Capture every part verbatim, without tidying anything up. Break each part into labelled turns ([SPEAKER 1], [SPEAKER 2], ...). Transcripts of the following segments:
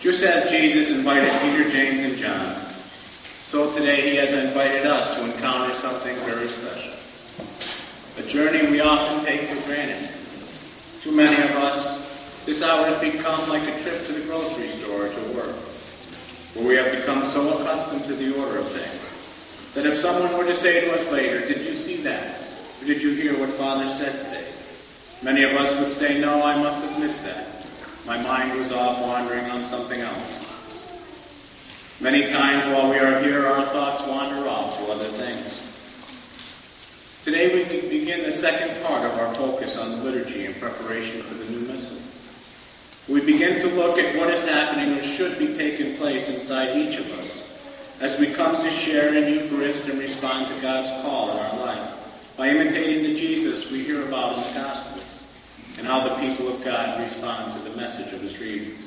[SPEAKER 1] Just as Jesus invited Peter, James, and John, so today he has invited us to encounter something very special. A journey we often take for granted. Too many of us, this hour has become like a trip to the grocery store or to work, where we have become so accustomed to the order of things, that if someone were to say to us later, "Did you see that? Or did you hear what Father said today?" Many of us would say, "No, I must have missed that. My mind was off wandering on something else." Many times while we are here, our thoughts wander off to other things. Today we begin the second part of our focus on the liturgy in preparation for the new Missal. We begin to look at what is happening or should be taking place inside each of us as we come to share in Eucharist and respond to God's call in our life by imitating the Jesus we hear about in the Gospels and how the people of God respond to the message of his reading.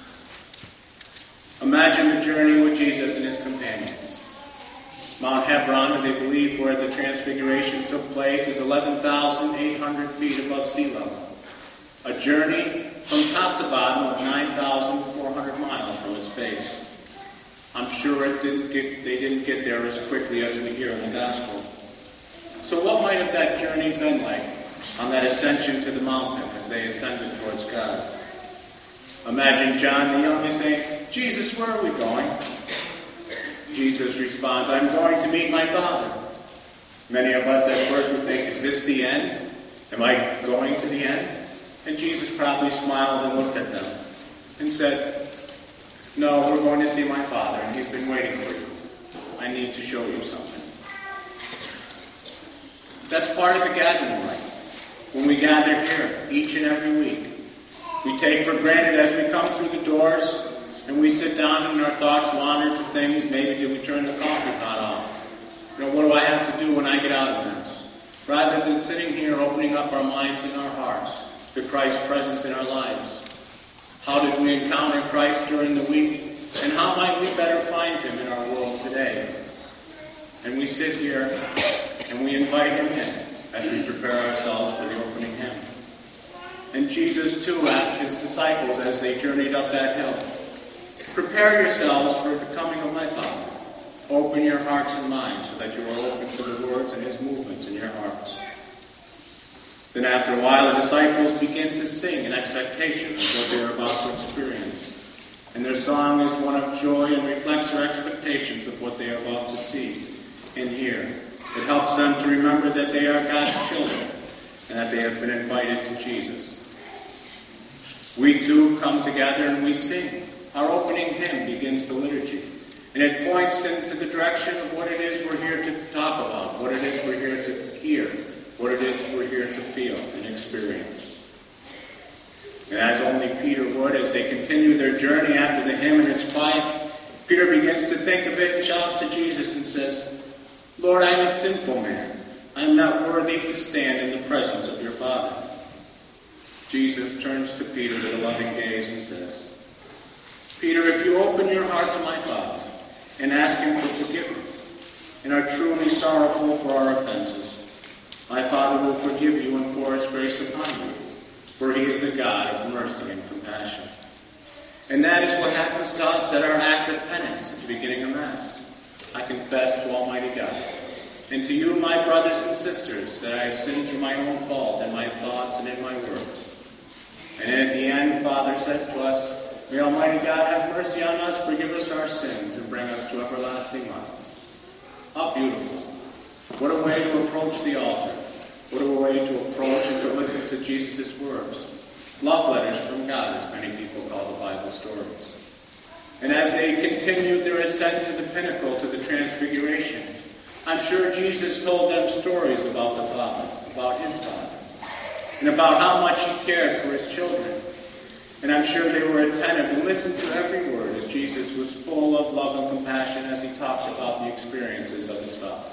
[SPEAKER 1] Imagine the journey with Jesus and his companions. Mount Hebron, they believe where the Transfiguration took place, is eleven thousand eight hundred feet above sea level. A journey from top to bottom of nine thousand four hundred miles from its base. I'm sure it didn't get, they didn't get there as quickly as we hear in the Gospel. So what might have that journey been like on that ascension to the mountain as they ascended towards God? Imagine John the youngest saying, "Jesus, where are we going?" Jesus responds, "I'm going to meet my Father." Many of us at first would think, is this the end? Am I going to the end? And Jesus probably smiled and looked at them and said, "No, we're going to see my Father, and he's been waiting for you. I need to show you something." That's part of the gathering life. When we gather here each and every week, we take for granted as we come through the doors and we sit down and our thoughts wander to things. Maybe did we turn the coffee pot off? You know, what do I have to do when I get out of this? Rather than sitting here opening up our minds and our hearts to Christ's presence in our lives. How did we encounter Christ during the week? And how might we better find him in our world today? And we sit here and we invite him in as we prepare ourselves for the opening hymn. And Jesus too asked his disciples as they journeyed up that hill, "Prepare yourselves for the coming of my Father. Open your hearts and minds so that you are open to the words and his movements in your hearts." Then after a while the disciples begin to sing in expectation of what they are about to experience. And their song is one of joy and reflects their expectations of what they are about to see and hear. It helps them to remember that they are God's children and that they have been invited to Jesus. We too come together and we sing. Our opening hymn begins the liturgy. And it points into the direction of what it is we're here to talk about, what it is we're here to hear, what it is we're here to feel and experience. And as only Peter would, as they continue their journey after the hymn and it's quiet, Peter begins to think of it and shouts to Jesus and says, "Lord, I am a sinful man. I am not worthy to stand in the presence of your Father." Jesus turns to Peter with a loving gaze and says, "Peter, if you open your heart to my Father and ask him for forgiveness and are truly sorrowful for our offenses, my Father will forgive you and pour his grace upon you, for he is a God of mercy and compassion." And that is what happens to us at our act of penance at the beginning of Mass. I confess to Almighty God and to you, my brothers and sisters, that I have sinned through my own fault in my thoughts and in my words. And at the end, Father says to us, "May Almighty God have mercy on us, forgive us our sins, and bring us to everlasting life." How beautiful. What a way to approach the altar. What a way to approach and to listen to Jesus' words. Love letters from God, as many people call the Bible stories. And as they continued their ascent to the pinnacle, to the Transfiguration, I'm sure Jesus told them stories about the Father, about his Father, and about how much he cared for his children. And I'm sure they were attentive and listened to every word as Jesus was full of love and compassion as he talked about the experiences of his Father.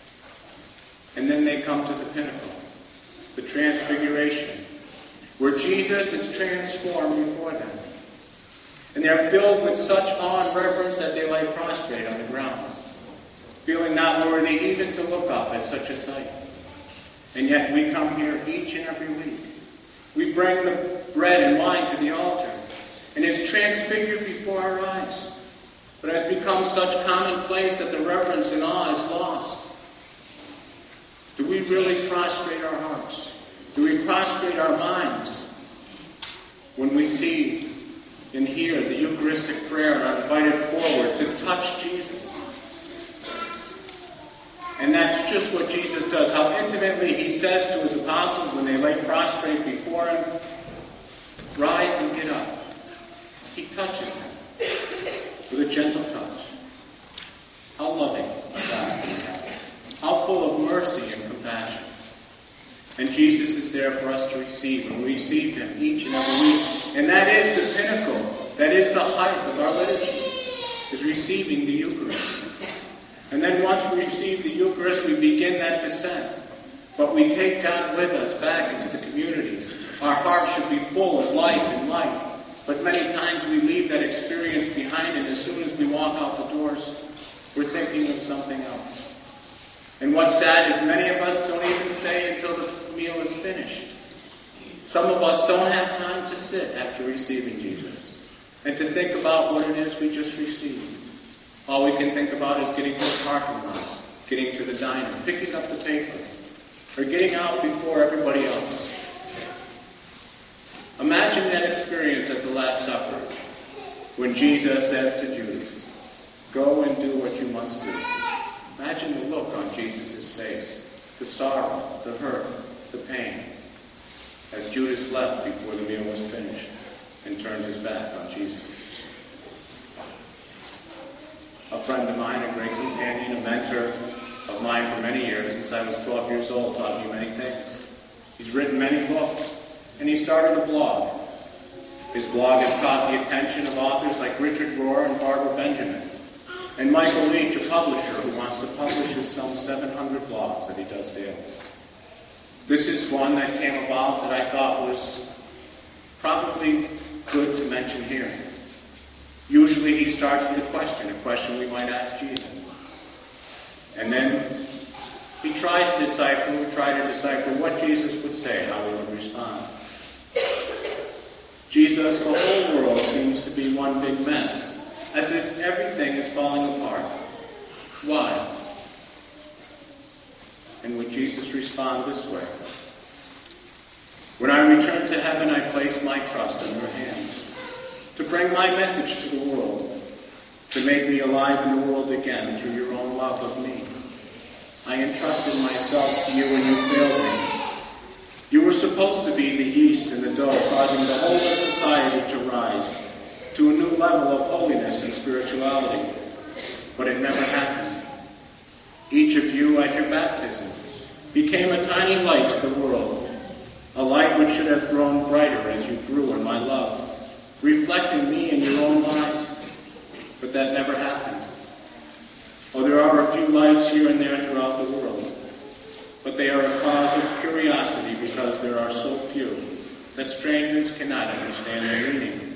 [SPEAKER 1] And then they come to the pinnacle, the Transfiguration, where Jesus is transformed before them. And they're filled with such awe and reverence that they lie prostrate on the ground, feeling not worthy even to look up at such a sight. And yet we come here each and every week. We bring the bread and wine to the altar, and it's transfigured before our eyes, but has become such commonplace that the reverence and awe is lost. Do we really prostrate our hearts? Do we prostrate our minds when we see and hear the Eucharistic prayer and are invited forward to touch Jesus? And that's just what Jesus does. How intimately he says to his apostles when they lay prostrate before him, rise and get up. He touches them with a gentle touch. How loving a God we have. How full of mercy and compassion. And Jesus is there for us to receive, and we receive him each and every week. And that is the pinnacle, that is the height of our liturgy, is receiving the Eucharist. And then once we receive the Eucharist, we begin that descent. But we take God with us back into the communities. Our hearts should be full of life and light. But many times we leave that experience behind, and as soon as we walk out the doors, we're thinking of something else. And what's sad is many of us don't even stay until the meal is finished. Some of us don't have time to sit after receiving Jesus and to think about what it is we just received. All we can think about is getting to the parking lot, getting to the diner, picking up the paper, or getting out before everybody else. Imagine that experience at the Last Supper when Jesus says to Judas, go and do what you must do. Imagine the look on Jesus' face, the sorrow, the hurt, the pain, as Judas left before the meal was finished and turned his back on Jesus. A friend of mine, a great companion, a mentor of mine for many years, since I was twelve years old, taught me many things. He's written many books, and he started a blog. His blog has caught the attention of authors like Richard Rohr and Barbara Benjamin, and Michael Leach, a publisher who wants to publish his some seven hundred blogs that he does daily. This is one that came about that I thought was probably good to mention here. Usually he starts with a question, a question we might ask Jesus. And then he tries to decipher, we try to decipher what Jesus would say, how he would respond. Jesus, the whole world seems to be one big mess, as if everything is falling apart. Why? And would Jesus respond this way? When I return to heaven, I place my trust in your hands, to bring my message to the world, to make me alive in the world again through your own love of me. I entrusted myself to you and you failed me. You were supposed to be the yeast in the dough, causing the whole of society to rise to a new level of holiness and spirituality. But it never happened. Each of you, at your baptism, became a tiny light to the world, a light which should have grown brighter as you grew in my love, reflecting me in your own lives. But that never happened. Oh, there are a few lights here and there throughout the world, but they are a cause of curiosity because there are so few that strangers cannot understand their meaning.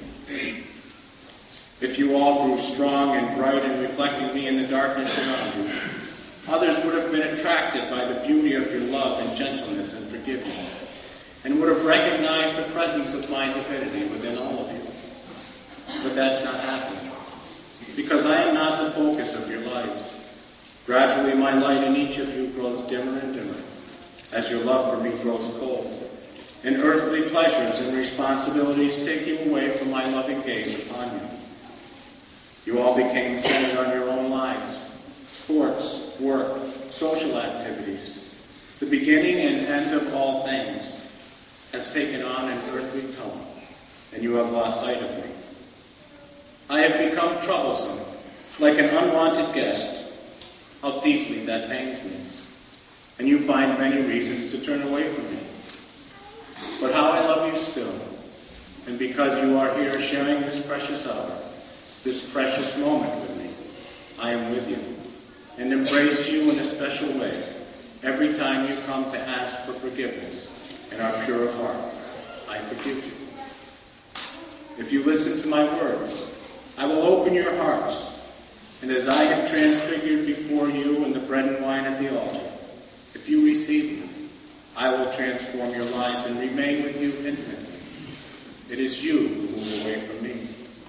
[SPEAKER 1] If you all grew strong and bright and reflecting me in the darkness around you, others would have been attracted by the beauty of your love and gentleness and forgiveness, and would have recognized the presence of my divinity within all of you. But that's not happening, because I am not the focus of your lives. Gradually my light in each of you grows dimmer and dimmer, as your love for me grows cold, and earthly pleasures and responsibilities take you away from my loving gaze upon you. You all became centered on your own lives, sports, work, social activities. The beginning and end of all things has taken on an earthly tone, and you have lost sight of me. I have become troublesome, like an unwanted guest. How deeply that pains me. And you find many reasons to turn away from me. But how I love you still. And because you are here sharing this precious hour, this precious moment with me, I am with you and embrace you in a special way every time you come to ask for forgiveness and are pure of heart. I forgive you. If you listen to my words, I will open your hearts, and as I have transfigured before you in the bread and wine at the altar, if you receive me, I will transform your lives and remain with you intimately. It is you who move away from me,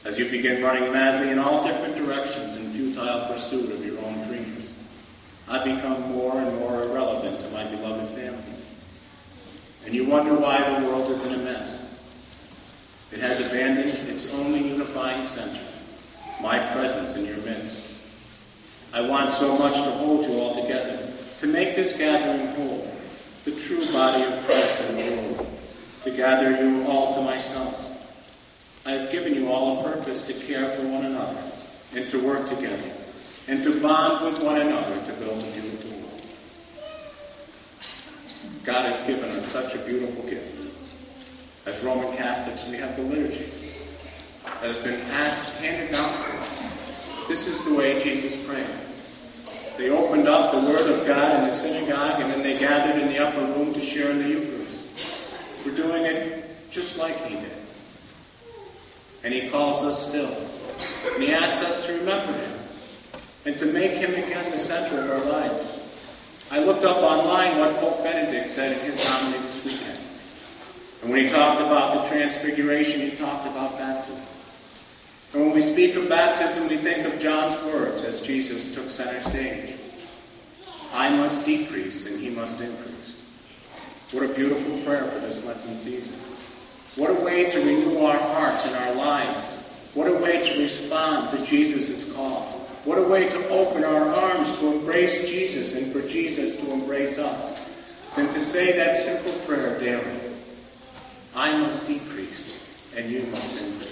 [SPEAKER 1] as you begin running madly in all different directions in futile pursuit of your own dreams, I become more and more irrelevant to my beloved family. And you wonder why the world is in a mess. It has abandoned its only unifying center, my presence in your midst. I want so much to hold you all together, to make this gathering whole, the true body of Christ in the world, to gather you all to myself. I have given you all a purpose to care for one another, and to work together, and to bond with one another to build a beautiful world. God has given us such a beautiful gift. As Roman Catholics, we have the liturgy that has been passed, handed down to us. This is the way Jesus prayed. They opened up the Word of God in the synagogue, and then they gathered in the upper room to share in the Eucharist. We're doing it just like he did. And he calls us still. And he asks us to remember him and to make him again the center of our lives. I looked up online what Pope Benedict said in his homily this weekend. And when he talked about the Transfiguration, he talked about baptism. And when we speak of baptism, we think of John's words as Jesus took center stage. I must decrease and he must increase. What a beautiful prayer for this Lenten season. What a way to renew our hearts and our lives. What a way to respond to Jesus' call. What a way to open our arms to embrace Jesus and for Jesus to embrace us. And to say that simple prayer daily. I must decrease and you must increase.